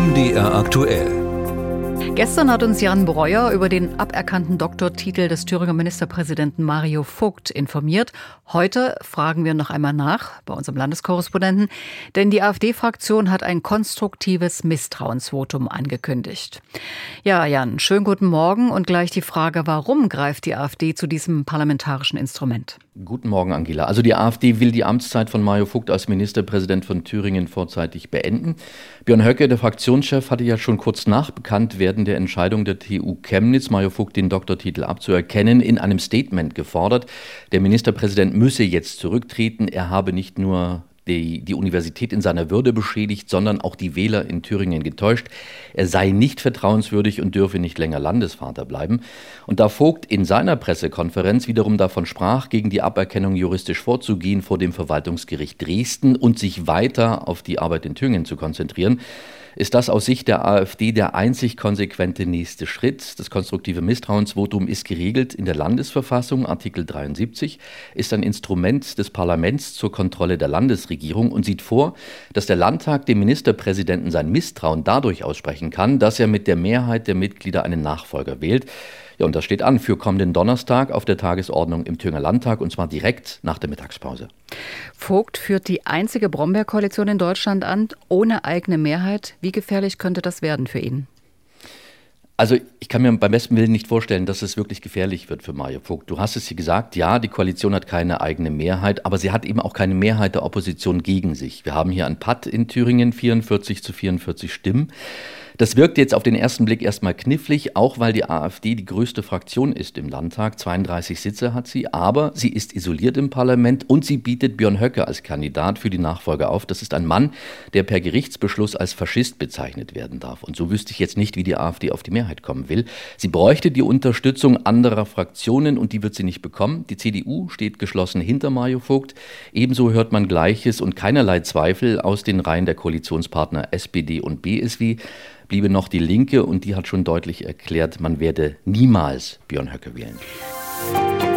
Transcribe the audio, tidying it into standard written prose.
MDR aktuell. Gestern hat uns Jan Breuer über den aberkannten Doktortitel des Thüringer Ministerpräsidenten Mario Vogt informiert. Heute fragen wir noch einmal nach bei unserem Landeskorrespondenten, denn die AfD-Fraktion hat ein konstruktives Misstrauensvotum angekündigt. Ja, Jan, schönen guten Morgen und gleich die Frage, warum greift die AfD zu diesem parlamentarischen Instrument? Guten Morgen, Angela. Also die AfD will die Amtszeit von Mario Vogt als Ministerpräsident von Thüringen vorzeitig beenden. Björn Höcke, der Fraktionschef, hatte ja schon kurz nach Bekanntwerden der Entscheidung der TU Chemnitz, Mario Vogt den Doktortitel abzuerkennen, in einem Statement gefordert, der Ministerpräsident müsse jetzt zurücktreten. Er habe nicht nur die Universität in seiner Würde beschädigt, sondern auch die Wähler in Thüringen getäuscht. Er sei nicht vertrauenswürdig und dürfe nicht länger Landesvater bleiben. Und da Vogt in seiner Pressekonferenz wiederum davon sprach, gegen die Aberkennung juristisch vorzugehen vor dem Verwaltungsgericht Dresden und sich weiter auf die Arbeit in Thüringen zu konzentrieren, ist das aus Sicht der AfD der einzig konsequente nächste Schritt. Das konstruktive Misstrauensvotum ist geregelt in der Landesverfassung, Artikel 73, ist ein Instrument des Parlaments zur Kontrolle der Landesregierung und sieht vor, dass der Landtag dem Ministerpräsidenten sein Misstrauen dadurch aussprechen kann, dass er mit der Mehrheit der Mitglieder einen Nachfolger wählt. Ja, und das steht an für kommenden Donnerstag auf der Tagesordnung im Thüringer Landtag, und zwar direkt nach der Mittagspause. Vogt führt die einzige Brombeerkoalition in Deutschland an, ohne eigene Mehrheit. Wie gefährlich könnte das werden für ihn? Also ich kann mir beim besten Willen nicht vorstellen, dass es wirklich gefährlich wird für Mario Vogt. Du hast es hier gesagt, ja, die Koalition hat keine eigene Mehrheit, aber sie hat eben auch keine Mehrheit der Opposition gegen sich. Wir haben hier ein Patt in Thüringen, 44 zu 44 Stimmen. Das wirkt jetzt auf den ersten Blick erstmal knifflig, auch weil die AfD die größte Fraktion ist im Landtag. 32 Sitze hat sie, aber sie ist isoliert im Parlament und sie bietet Björn Höcke als Kandidat für die Nachfolge auf. Das ist ein Mann, der per Gerichtsbeschluss als Faschist bezeichnet werden darf. Und so wüsste ich jetzt nicht, wie die AfD auf die Mehrheit kommen will. Sie bräuchte die Unterstützung anderer Fraktionen und die wird sie nicht bekommen. Die CDU steht geschlossen hinter Mario Vogt. Ebenso hört man Gleiches und keinerlei Zweifel aus den Reihen der Koalitionspartner SPD und BSW. Bliebe noch die Linke und die hat schon deutlich erklärt, man werde niemals Björn Höcke wählen.